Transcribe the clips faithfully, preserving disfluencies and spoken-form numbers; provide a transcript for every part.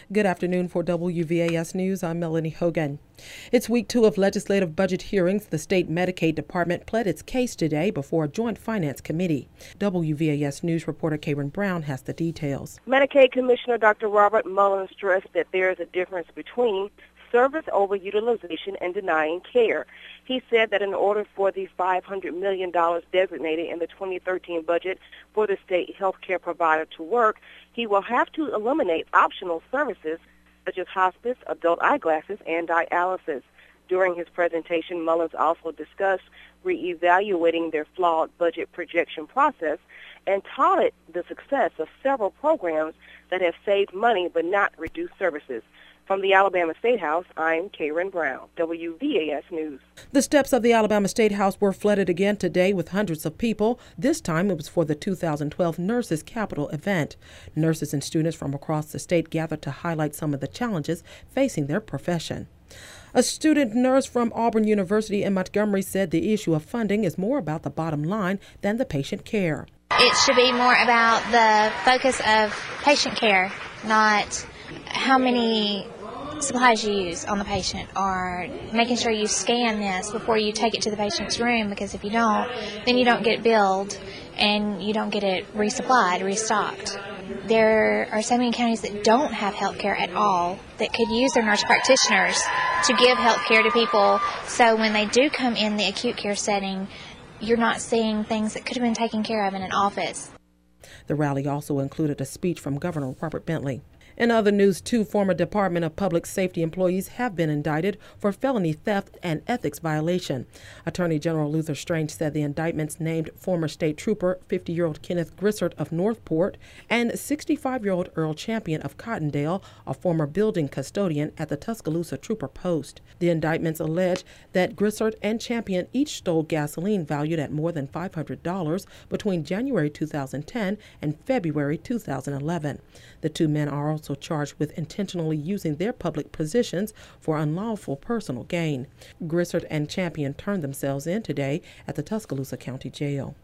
Good afternoon for W V A S News. I'm Melanie Hogan. It's week two of legislative budget hearings. The state Medicaid department pled its case today before a joint finance committee. W V A S News reporter Karen Brown has the details. Medicaid Commissioner Doctor Robert Mullins stressed that there is a difference between service overutilization and denying care. He said that in order for the five hundred million dollars designated in the twenty thirteen budget for the state health care provider to work, he will have to eliminate optional services such as hospice, adult eyeglasses, and dialysis. During his presentation, Mullins also discussed reevaluating their flawed budget projection process and touted the success of several programs that have saved money but not reduced services. From the Alabama State House, I'm Karen Brown, W V A S News. The steps of the Alabama State House were flooded again today with hundreds of people. This time it was for the two thousand twelve Nurses Capital event. Nurses and students from across the state gathered to highlight some of the challenges facing their profession. A student nurse from Auburn University in Montgomery said the issue of funding is more about the bottom line than the patient care. It should be more about the focus of patient care, not how many supplies you use on the patient, or making sure you scan this before you take it to the patient's room, because if you don't, then you don't get billed and you don't get it resupplied, restocked. There are so many counties that don't have health care at all that could use their nurse practitioners to give health care to people, so when they do come in the acute care setting, you're not seeing things that could have been taken care of in an office. The rally also included a speech from Governor Robert Bentley. In other news, two former Department of Public Safety employees have been indicted for felony theft and ethics violation. Attorney General Luther Strange said the indictments named former state trooper fifty-year-old Kenneth Grissert of Northport and sixty-five-year-old Earl Champion of Cottondale, a former building custodian at the Tuscaloosa Trooper Post. The indictments allege that Grissert and Champion each stole gasoline valued at more than five hundred dollars between January two thousand ten and February two thousand eleven. The two men are also charged with intentionally using their public positions for unlawful personal gain. Grissert and Champion turned themselves in today at the Tuscaloosa County Jail.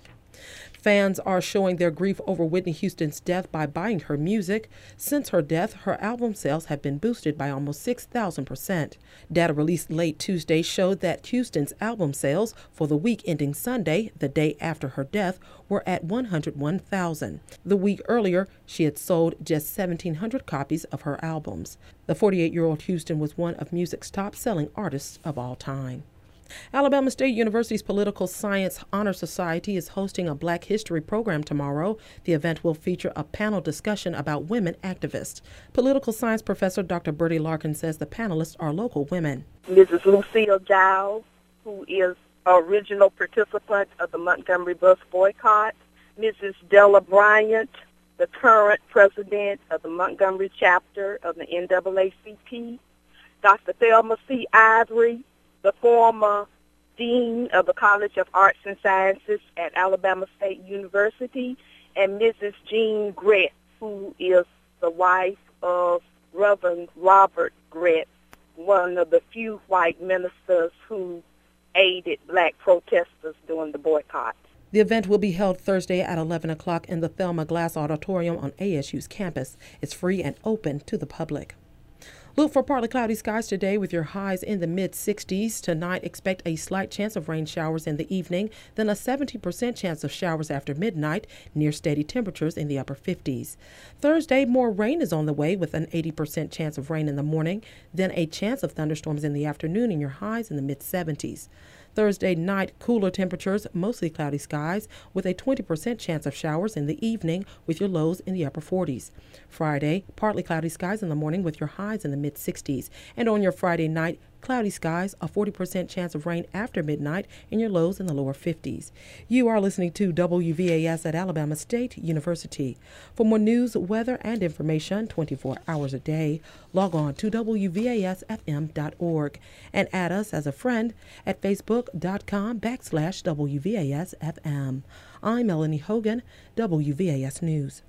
Fans are showing their grief over Whitney Houston's death by buying her music. Since her death, her album sales have been boosted by almost six thousand percent. Data released late Tuesday showed that Houston's album sales for the week ending Sunday, the day after her death, were at one hundred one thousand. The week earlier, she had sold just seventeen hundred copies of her albums. The forty-eight-year-old Houston was one of music's top-selling artists of all time. Alabama State University's Political Science Honor Society is hosting a Black History program tomorrow. The event will feature a panel discussion about women activists. Political Science Professor Doctor Bertie Larkin says the panelists are local women. Missus Lucille Giles, who is an original participant of the Montgomery bus boycott. Missus Della Bryant, the current president of the Montgomery chapter of the N double A C P. Doctor Thelma C. Ivory, the former dean of the College of Arts and Sciences at Alabama State University, and Missus Jean Gretz, who is the wife of Reverend Robert Gretz, one of the few white ministers who aided black protesters during the boycott. The event will be held Thursday at eleven o'clock in the Thelma Glass Auditorium on A S U's campus. It's free and open to the public. Look for partly cloudy skies today with your highs in the mid sixties. Tonight, expect a slight chance of rain showers in the evening, then a seventy percent chance of showers after midnight, near steady temperatures in the upper fifties. Thursday, more rain is on the way with an eighty percent chance of rain in the morning, then a chance of thunderstorms in the afternoon and your highs in the mid seventies. Thursday night, cooler temperatures, mostly cloudy skies, with a twenty percent chance of showers in the evening with your lows in the upper forties. Friday, partly cloudy skies in the morning with your highs in the mid sixties. And on your Friday night, cloudy skies, a forty percent chance of rain after midnight, and your lows in the lower fifties. You are listening to W V A S at Alabama State University. For more news, weather, and information twenty-four hours a day, log on to W V A S F M dot org and add us as a friend at Facebook.com backslash WVASFM. I'm Melanie Hogan, W V A S News.